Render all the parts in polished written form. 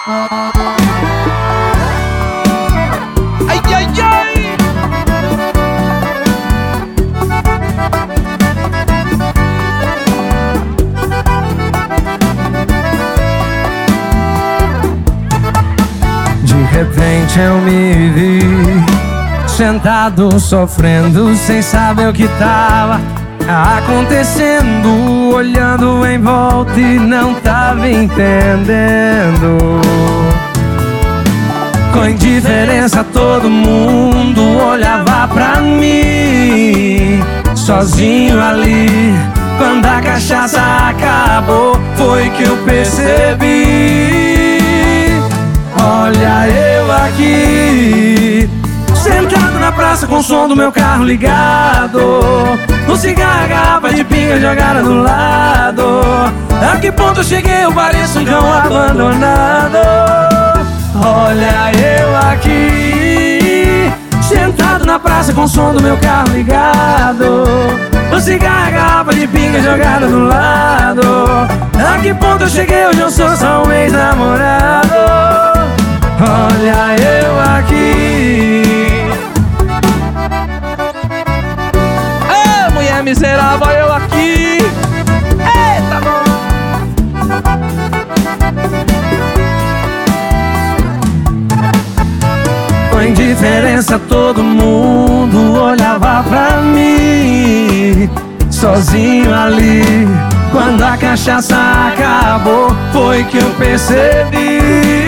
Ai, ai, ai. De repente eu me vi sentado, sofrendo, sem saber o que tava acontecendo, olhando em volta e não tava entendendo. Com indiferença todo mundo olhava pra mim, sozinho ali. Quando a cachaça acabou, foi que eu percebi. Olha eu aqui, sentado na praça com o som do meu carro ligado, um cigarro, a garrafa de pinga jogada do lado. A que ponto eu cheguei, eu pareço um cão abandonado. Olha eu aqui, sentado na praça com o som do meu carro ligado, um cigarro, a garrafa de pinga jogada do lado. A que ponto eu cheguei, hoje eu sou só um ex-namorado. Olha eu aqui. Ô, mulher miserável, eu aqui. Eita, bom. Com indiferença todo mundo olhava pra mim, sozinho ali. Quando a cachaça acabou, foi que eu percebi.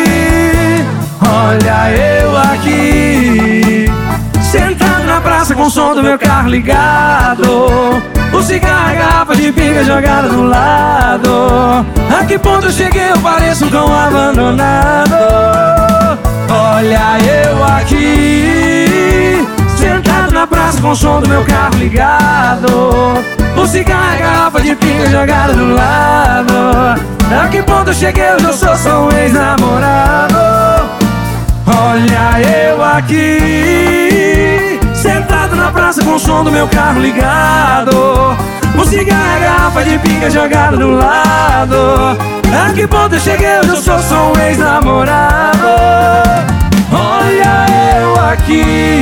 Olha eu aqui, sentado na praça com o som do meu carro ligado, o cigarro, a garrafa de pinga jogada do lado. A que ponto eu cheguei, eu pareço um cão abandonado. Olha eu aqui, sentado na praça com o som do meu carro ligado, o cigarro, a garrafa de pinga jogada do lado. A que ponto eu cheguei, hoje eu sou só um ex-namorado. Olha eu aqui, sentado na praça com o som do meu carro ligado, o cigarro, a garrafa de pinga jogada do lado. A que ponto eu cheguei, hoje eu sou só um ex-namorado. Olha eu aqui.